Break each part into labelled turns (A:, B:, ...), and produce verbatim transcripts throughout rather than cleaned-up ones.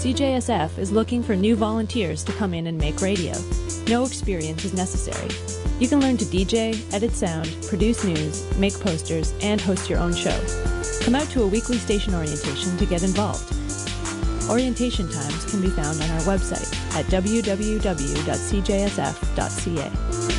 A: C J S F is looking for new volunteers to come in and make radio. No experience is necessary. You can learn to D J, edit sound, produce news, make posters, and host your own show. Come out to a weekly station orientation to get involved. Orientation times can be found on our website at w w w dot c j s f dot c a.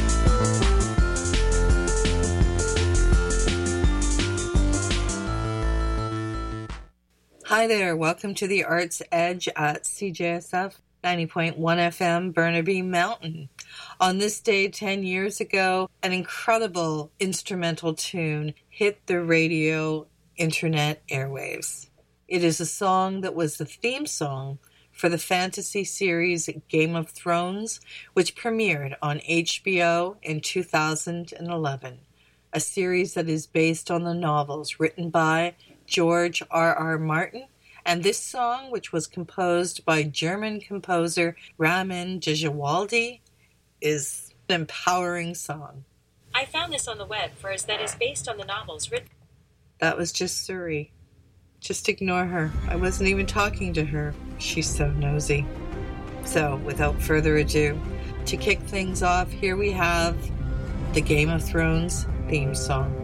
B: Hi there, welcome to the Arts Edge at C J S F ninety point one F M Burnaby Mountain. On this day ten years ago, an incredible instrumental tune hit the radio internet airwaves. It is a song that was the theme song for the fantasy series Game of Thrones, which premiered on H B O in two thousand eleven, a series that is based on the novels written by George R R. Martin, and this song, which was composed by German composer Ramin Djawadi, is an empowering song.
C: I found this on the web first that is based on the novels written.
B: That was just Suri. Just ignore her. I wasn't even talking to her. She's so nosy. So, without further ado, to kick things off, here we have the Game of Thrones theme song.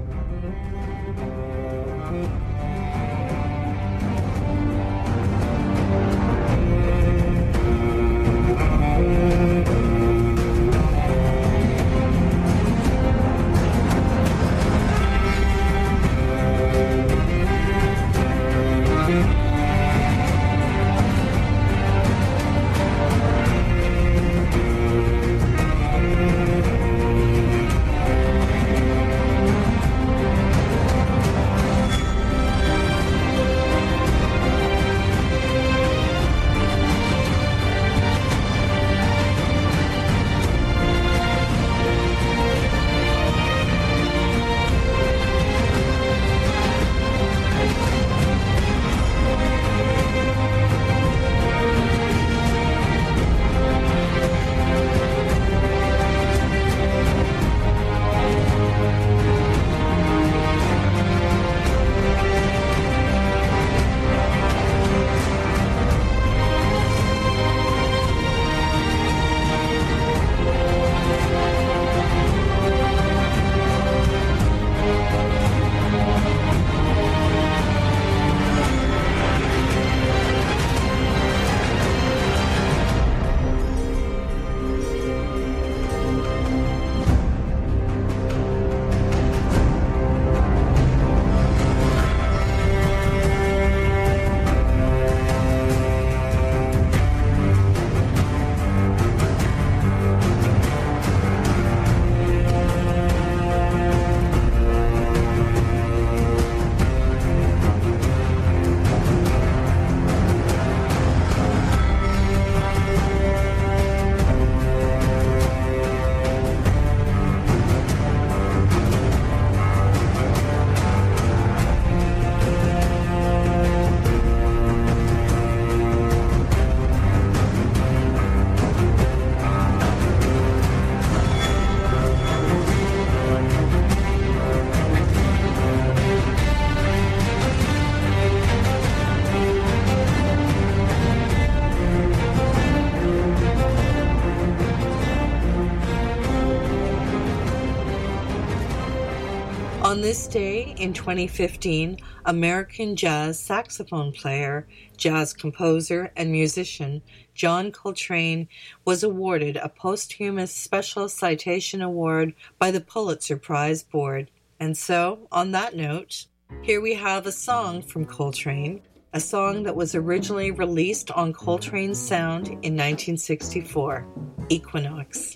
B: On this day in twenty fifteen, American jazz saxophone player, jazz composer, and musician John Coltrane was awarded a posthumous Special Citation Award by the Pulitzer Prize Board. And so, on that note, here we have a song from Coltrane, a song that was originally released on Coltrane's Sound in nineteen sixty-four, Equinox.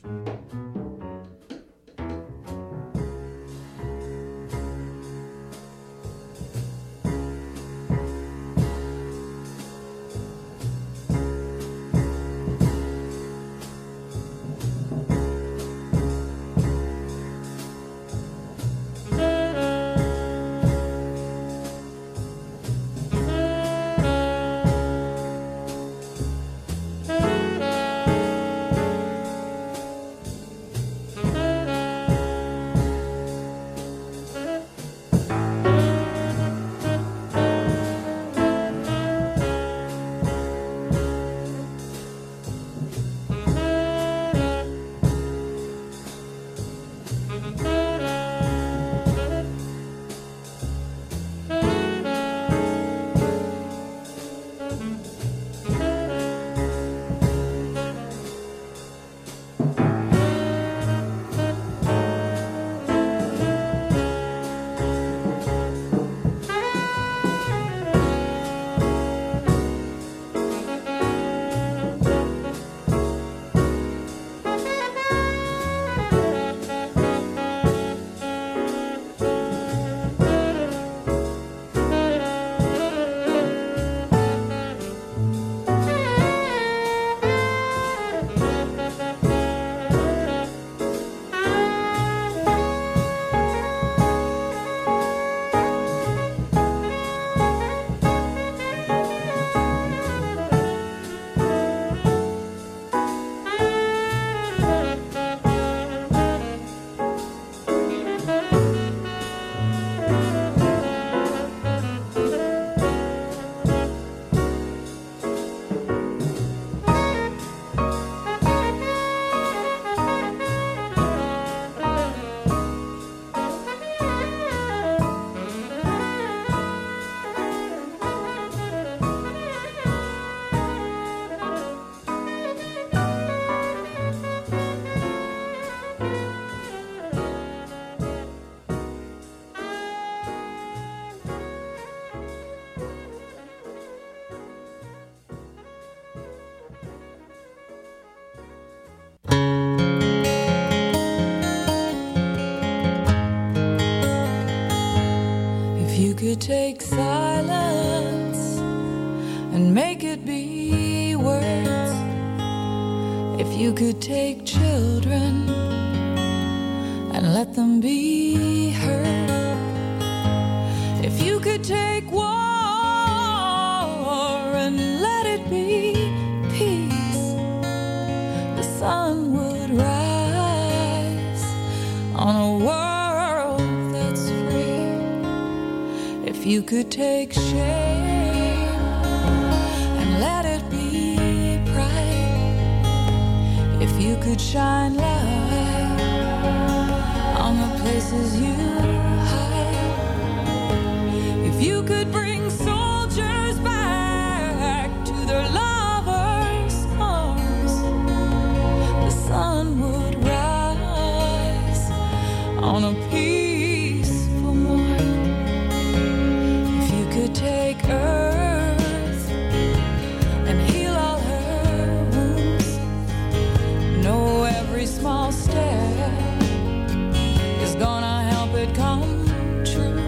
D: take silence and make it be words, if you could take children and let them be heard, if you could take war and let it be peace, the sun would rise on a world that's free. If you could take shame and let it be pride, if you could shine light on the places you hide, if you could bring soldiers back to their lovers' arms, the sun would rise on a peaceful morn. If you could take earth and heal all her wounds, know every small step is gonna help it come true.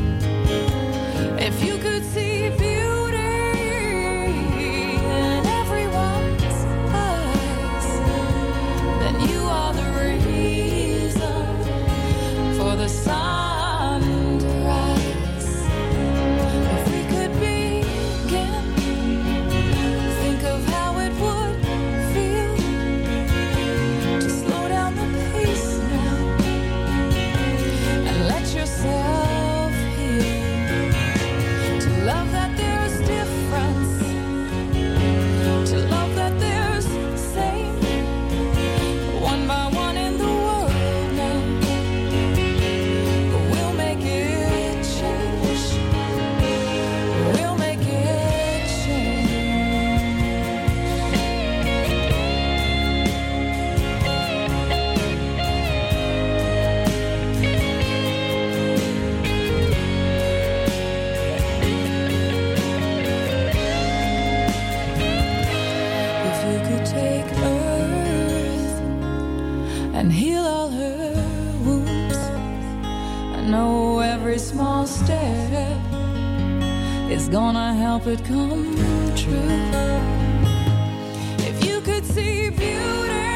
D: If you could see beauty in everyone's eyes, then you are the reason for the sun to rise. If we could begin, think of how it would feel to slow down the pace now and let yourself heal. To love that there's difference, to love that there's same, one by one in the world now. But we'll make it change. We'll make it change. If you could take earth and heal all her wounds, I know every small step is gonna help it come true. If you could see beauty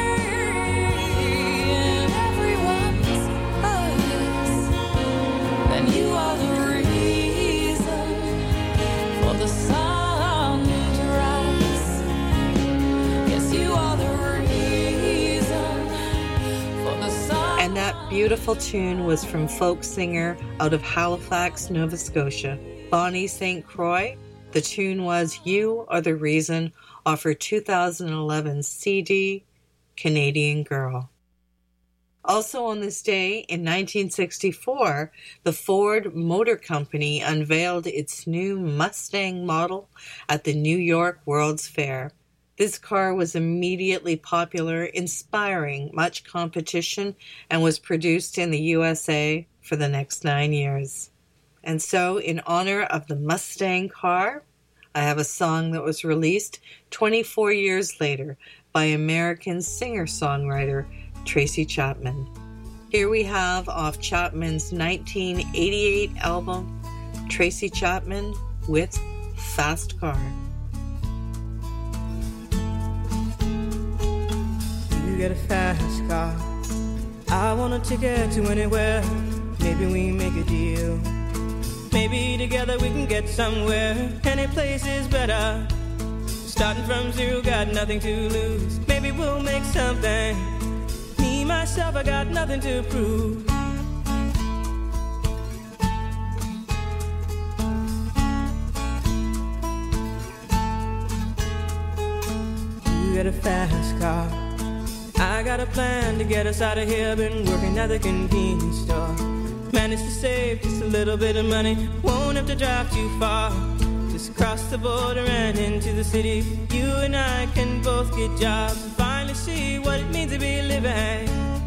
D: in everyone's eyes, then you are the reason for the sun to rise. Yes, you are the reason for the sun.
B: And that beautiful tune was from folk singer out of Halifax, Nova Scotia, Bonnie Saint Croix. The tune was You Are the Reason, off her two thousand eleven C D, Canadian Girl. Also on this day, in nineteen sixty-four, the Ford Motor Company unveiled its new Mustang model at the New York World's Fair. This car was immediately popular, inspiring much competition, and was produced in the U S A for the next nine years. And so, in honor of the Mustang car, I have a song that was released twenty-four years later by American singer-songwriter Tracy Chapman. Here we have, off Chapman's nineteen eighty-eight album, Tracy Chapman with Fast Car.
E: You get a fast car, I want a ticket to anywhere. Maybe we make a deal. Maybe together we can get somewhere. Any place is better. Starting from zero, got nothing to lose. Maybe we'll make something. Me, myself, I got nothing to prove. You got a fast car, I got a plan to get us out of here. Been working at the convenience store. Managed to save just a little bit of money. Won't have to drive too far. Just cross the border and into the city. You and I can both get jobs and finally see what it means to be living.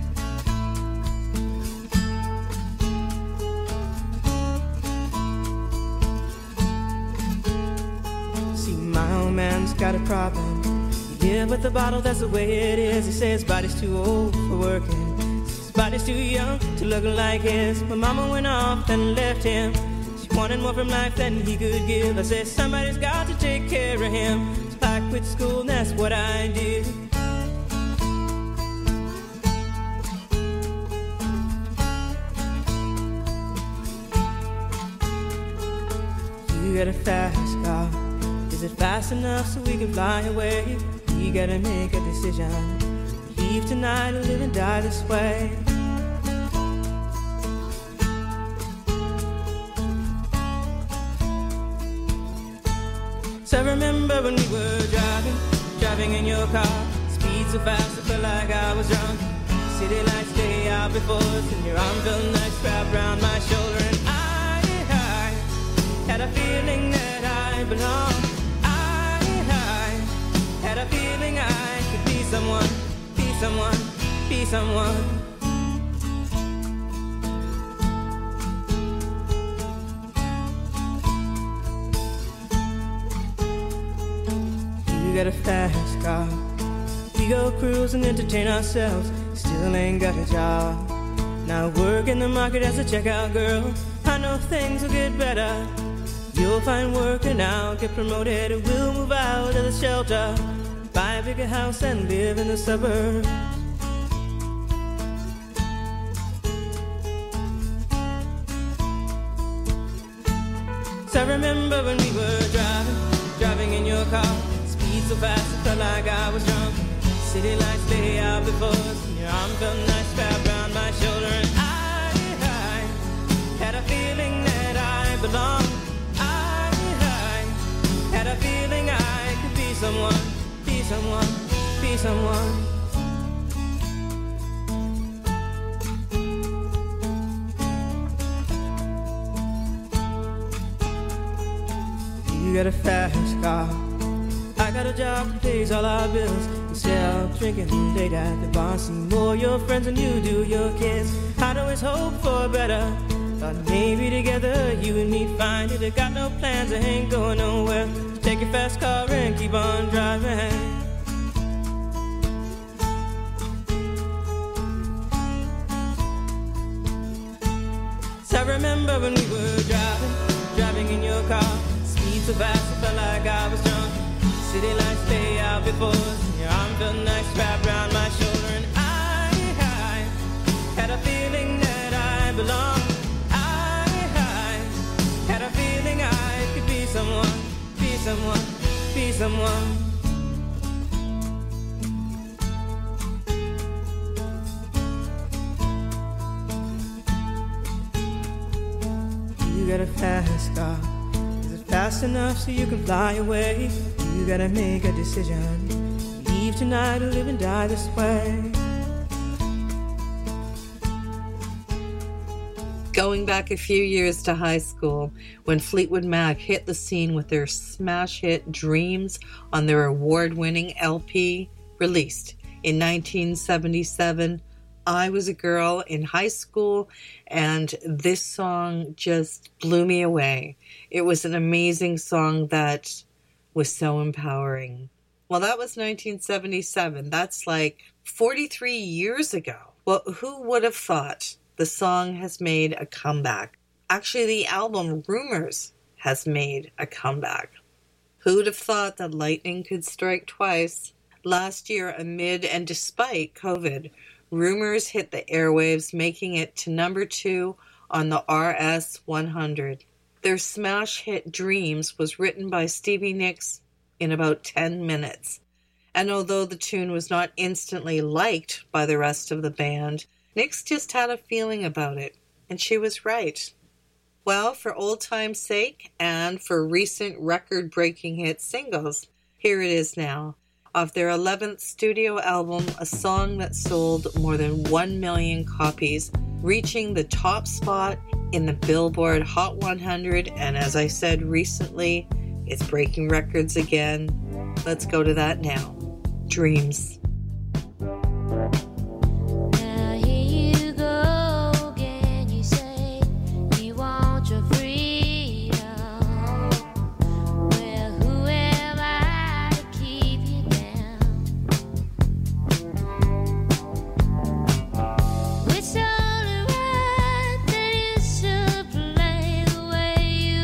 E: See, my old man's got a problem. He live with the bottle, that's the way it is. He says his body's too old for working. His body's too young to look like his. My mama went off and left him. She wanted more from life than he could give. I said, somebody's got to take care of him. So I quit school and that's what I did. You got a fast car. Is it fast enough so we can fly away? We gotta make a decision. Leave tonight or live and die this way. So I remember when we were driving, driving in your car. Speed so fast I felt like I was drunk. City lights day out before us, and your arm felt nice wrapped around my shoulder. And I, I had a feeling that I belonged. I, I had a feeling I could be someone, be someone, be someone. You got a fast car. We go cruise and entertain ourselves. Still ain't got a job. Now work in the market as a checkout girl. I know things will get better. You'll find work and I'll get promoted. We'll move out of the shelter, buy a bigger house and live in the suburbs. So I remember when we were driving, driving in your car. Speed so fast it felt like I was drunk. City lights lay out before us, and your arm felt nice wrapped around my shoulder. And I, I had a feeling that I belonged. I, I had a feeling I could be someone, be someone, be someone. You got a fast car. I got a job that pays all our bills. Instead of drinking late at the bar, see more your friends than you do your kids. I'd always hope for better. Thought maybe together you and me find it. I got no plans, I ain't going nowhere. So take your fast car and keep on driving. So I remember when we were driving, driving in your car. Speed so fast I felt like I was drunk. City lights lay out before us, and your arm felt nice wrapped around my shoulder. And I, I had a feeling that I belonged. I, I had a feeling I could be someone, be someone, be someone. You got a fast car. Is it fast enough so you can fly away? You gotta make a decision. Leave tonight or live and die this way.
B: Going back a few years to high school, when Fleetwood Mac hit the scene with their smash hit Dreams on their award-winning L P, released in nineteen seventy-seven, I was a girl in high school, and this song just blew me away. It was an amazing song that was so empowering. Well, that was nineteen seventy-seven. That's like forty-three years ago. Well, who would have thought the song has made a comeback? Actually, the album Rumors has made a comeback. Who'd have thought that lightning could strike twice? Last year, amid and despite COVID, Rumors hit the airwaves, making it to number two on the R S one hundred. Their smash hit Dreams was written by Stevie Nicks in about ten minutes. And although the tune was not instantly liked by the rest of the band, Nicks just had a feeling about it, and she was right. Well, for old time's sake and for recent record-breaking hit singles, here it is now. Off their eleventh studio album, a song that sold more than one million copies, reaching the top spot in the Billboard Hot one hundred, and as I said recently, it's breaking records again. Let's go to that now. Dreams.
F: It's only right that you should play the way you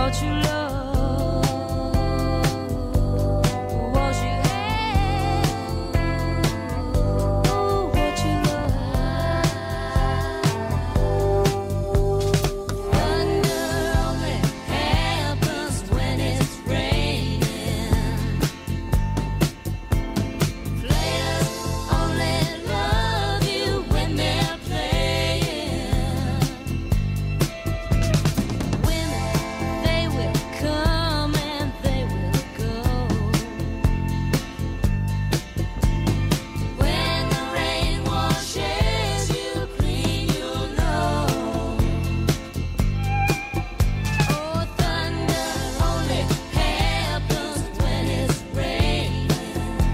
D: what you love, what you have, what you love. Thunder only happens when it's raining. Players only love you when they're playing. Women, they will come and they will go. When the rain washes you clean, you'll know. Oh, thunder only happens when it's raining.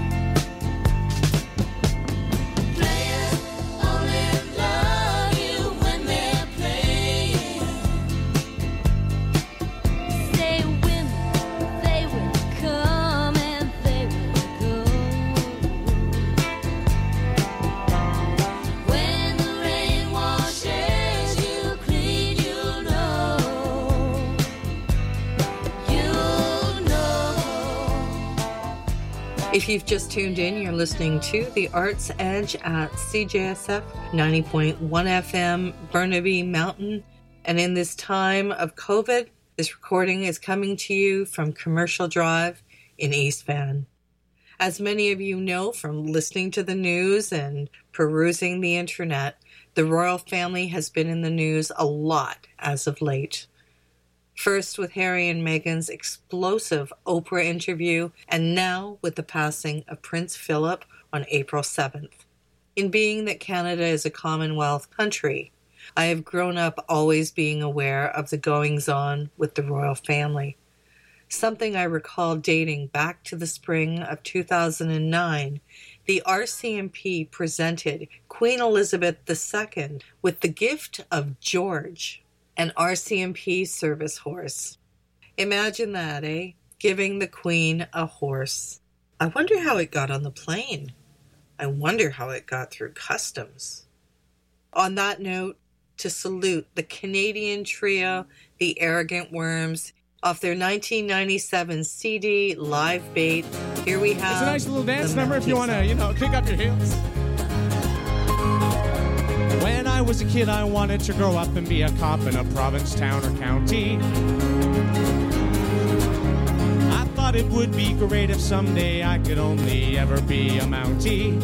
D: Players only love you when they're playing. Say women, they will come and they will go. When the rain washes you clean, you'll know. You'll know.
B: If you've just tuned in, you're listening to The Arts Edge at C J S F ninety point one F M, Burnaby Mountain. And in this time of COVID, this recording is coming to you from Commercial Drive in East Van. As many of you know from listening to the news and perusing the internet, the royal family has been in the news a lot as of late. First with Harry and Meghan's explosive Oprah interview, and now with the passing of Prince Philip on April seventh. In being that Canada is a Commonwealth country, I have grown up always being aware of the goings-on with the royal family. Something I recall dating back to the spring of two thousand nine, the R C M P presented Queen Elizabeth the Second with the gift of George, an R C M P service horse. Imagine that, eh? Giving the Queen a horse. I wonder how it got on the plane. I wonder how it got through customs. On that note, to salute the Canadian trio, the Arrogant Worms, off their nineteen ninety-seven C D, Live Bait. Here we have...
F: It's a nice little dance
B: the
F: number if you want to,
B: Monkey
F: you know, kick up your heels. When I was a kid, I wanted to grow up and be a cop in a province, town, or county. I thought it would be great if someday I could only ever be a Mountie.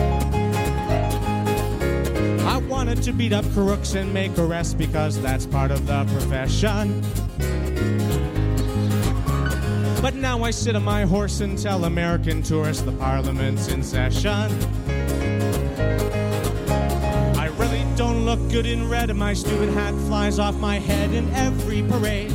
F: I wanted to beat up crooks and make arrests because that's part of the profession. But now I sit on my horse and tell American tourists the Parliament's in session. I really don't look good in red, and my stupid hat flies off my head in every parade.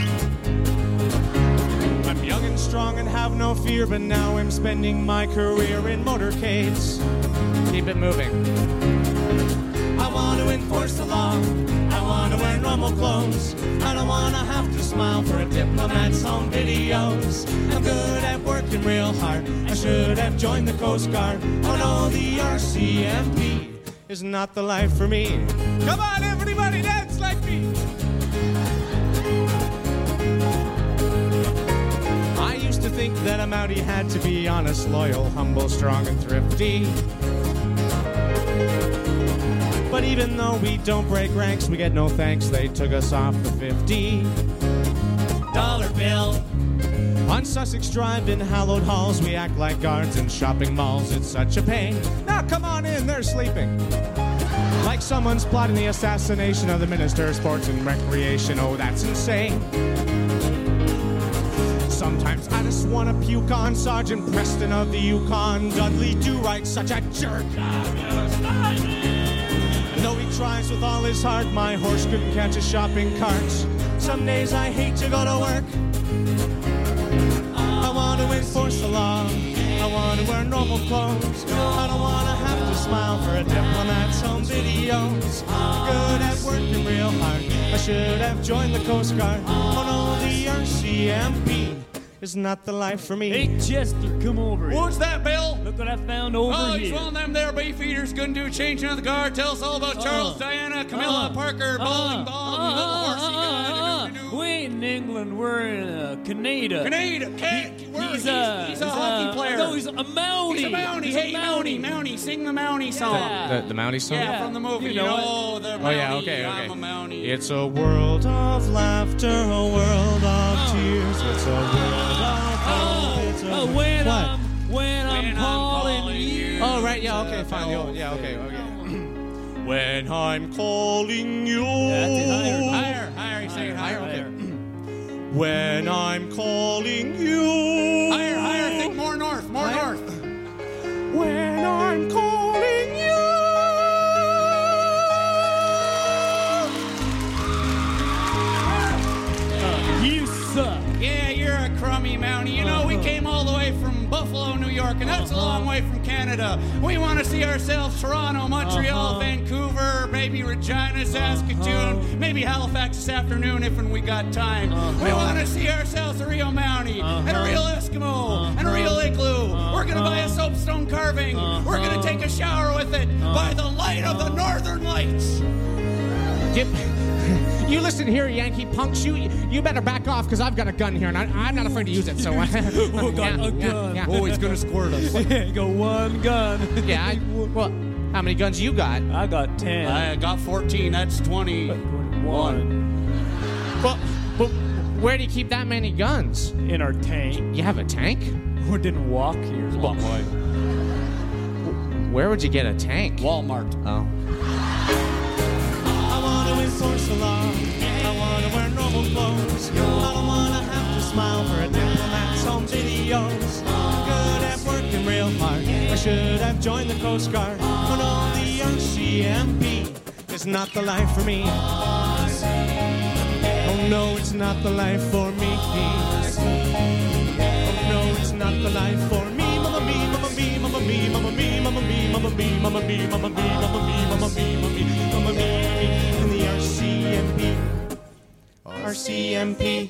F: I'm young and strong and have no fear, but now I'm spending my career in motorcades. Keep it moving. I want to enforce the law. I want to wear normal clothes. I don't want to have to smile for a diplomat's home videos. I'm good at working real hard. I should have joined the Coast Guard. Oh no, the R C M P is not the life for me. Come on, everybody, dance like me. I used to think that a Mountie had to be honest, loyal, humble, strong, and thrifty. But even though we don't break ranks, we get no thanks. They took us off the fifty dollar bill. On Sussex Drive in hallowed halls, we act like guards in shopping malls. It's such a pain. Now come on in, they're sleeping. Like someone's plotting the assassination of the Minister of Sports and Recreation. Oh, that's insane. Sometimes I just want to puke on Sergeant Preston of the Yukon. Dudley Do-Right, such a jerk. Though he tries with all his heart, my horse couldn't catch a shopping cart. Some days I hate to go to work. I want to enforce the law. I want to wear normal clothes. I don't want to have to smile for a diplomat's home videos. Good at working real hard. I should have joined the Coast Guard. Oh no, the R C M P is not the life for me.
G: Hey, Chester, come over here.
H: What's that, Bill?
G: Look what I found over
H: oh,
G: here.
H: Oh, he's one of them there beefeaters. Couldn't do changing of the guard. Tell us all about uh, Charles, Diana, Camilla, uh, Parker, Bowling uh, Ball,
G: uh,
H: and Little Horsey.
G: Uh, uh, uh, we ain't England. We're in uh, Canada.
H: Canada. Can-
G: He-
H: we're-
G: he's, uh,
H: he's a hockey player.
G: No, he's a Mountie.
H: He's a Mountie.
G: He's
H: Hey,
G: a
H: Mountie. Mountie. Sing the Mountie song.
G: Yeah.
I: The, the Mountie song?
H: Yeah, from the movie.
G: You
H: You
G: know
H: know,
G: it.
H: the Mountie.
I: Oh, yeah, okay, okay.
H: I'm a Mountie.
F: It's a world of laughter, a world of tears. It's a world of hope. It's a
G: Uh,
F: world-
G: when
F: What?
G: I'm when, I'm
H: When I'm
G: calling
H: calling
G: you.
H: you.
I: Oh, right, yeah, okay, fine. Yeah, yeah, okay, okay.
F: When I'm calling you.
G: That's it, higher,
H: Higher, higher. Say it higher.
G: Higher.
F: When I'm calling you.
H: Higher, higher. Think more north. More north.
F: When I'm calling you.
G: You suck.
H: Yeah, you're a crummy Mountie. You know, we came all the way from Buffalo, New York, and that's a long way from Canada. We want to see ourselves Toronto, Montreal,
G: Uh-huh.
H: Vancouver, maybe Regina, Saskatoon, maybe Halifax this afternoon if and we got time. We want to see ourselves a real Mountie, and a real Eskimo, and a real igloo. We're going to buy a soapstone carving. We're going to take a shower with it by the light of the Northern Lights.
I: Yep. You listen here, Yankee punks. You you better back off because I've got a gun here and I, I'm not afraid to use it. So I
G: Oh, got a gun.
I: Yeah,
H: Oh, he's going to squirt us.
G: Yeah, go one gun.
I: yeah. I, well, how many guns you got?
G: I got ten.
H: I got fourteen. That's twenty.
G: One
I: Well, but where do you keep that many guns?
G: in our tank.
I: You have a tank?
G: We didn't walk here.
H: It's a long way.
I: Where would you get a tank?
H: Walmart.
I: Oh.
F: I want to enforce the law. I want to wear normal clothes. I don't want to have to smile for a diplomat's home videos. Good at working real hard. I should have joined the Coast Guard. But all the R C M P is not the life for me. Oh no, it's not the life for me. Oh no, it's not the life for me. Mama me, mama me, mama me, mama me, mama me, mama me, mama me, mama me, mama me, mama me, mama me, mama me, in the R C M P. R C M P.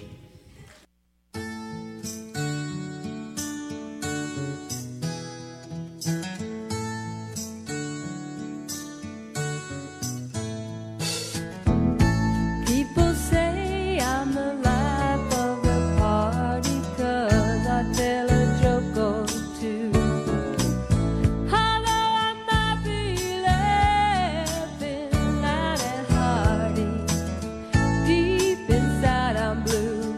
D: People say I'm the life of the party 'cause I tell a joke or two. Although I might be laughing loud and hearty, deep inside I'm blue.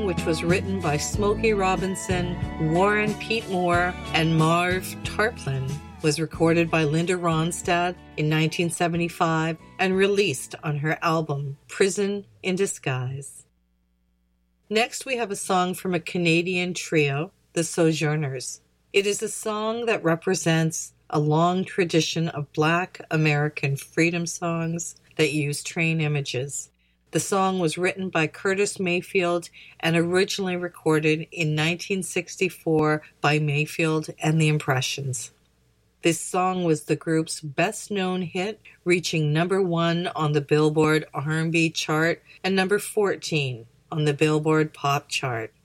B: which was written by Smokey Robinson, Warren Pete Moore, and Marv Tarplin, was recorded by Linda Ronstadt in nineteen seventy-five and released on her album Prison in Disguise. Next, we have a song from a Canadian trio, the Sojourners. It is a song that represents a long tradition of Black American freedom songs that use train images. The song was written by Curtis Mayfield and originally recorded in nineteen sixty-four by Mayfield and the Impressions. This song was the group's best-known hit, reaching number one on the Billboard R and B chart and number fourteen on the Billboard Pop chart.